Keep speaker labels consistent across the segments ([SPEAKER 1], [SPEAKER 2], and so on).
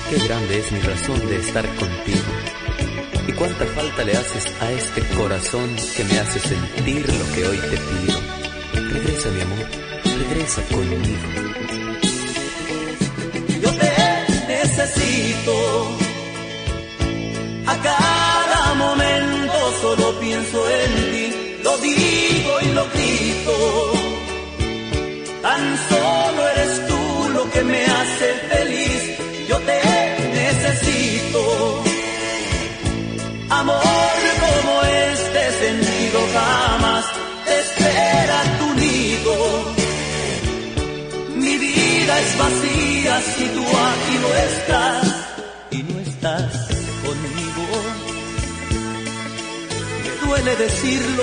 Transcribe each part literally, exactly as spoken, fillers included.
[SPEAKER 1] Qué grande es mi razón de estar contigo. Y cuánta falta le haces a este corazón que me hace sentir lo que hoy te pido. Regresa, mi amor, regresa conmigo.
[SPEAKER 2] Yo te necesito. A cada momento solo pienso en ti. Lo digo y lo grito. Tan solo eres tú lo que me hace feliz. Yo te necesito. Amor como este sentido jamás te espera a tu nido. Mi vida es vacía si tú aquí no estás y no estás conmigo. Me duele decirlo.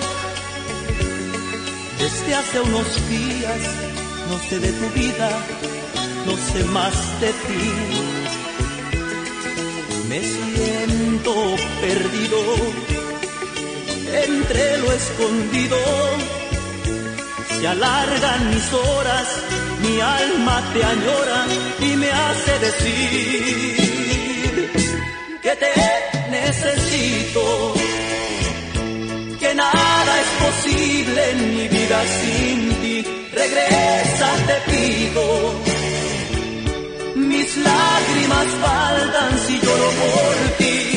[SPEAKER 2] Desde hace unos días no sé de tu vida, no sé más de ti. Me siento perdido entre lo escondido. Se alargan mis horas, mi alma te añora y me hace decir que te necesito. Que nada es posible en mi vida sin ti. Regresa, te pido. Mis lágrimas faltan si lloro por ti.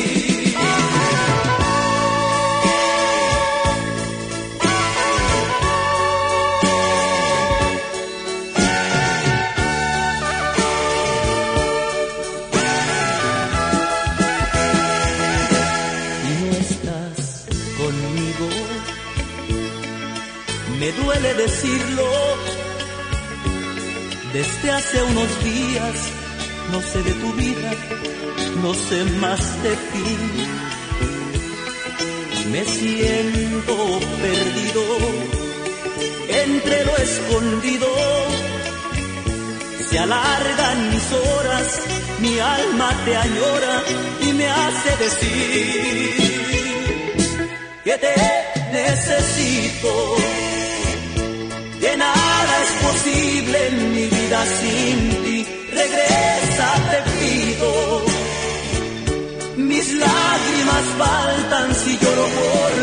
[SPEAKER 2] Me duele decirlo, desde hace unos días no sé de tu vida, no sé más de ti. Me siento perdido entre lo escondido. Se alargan mis horas, mi alma te añora y me hace decir que te necesito. Que nada es posible en mi vida sin ti. Regresa, te pido. Mis lágrimas faltan si lloro por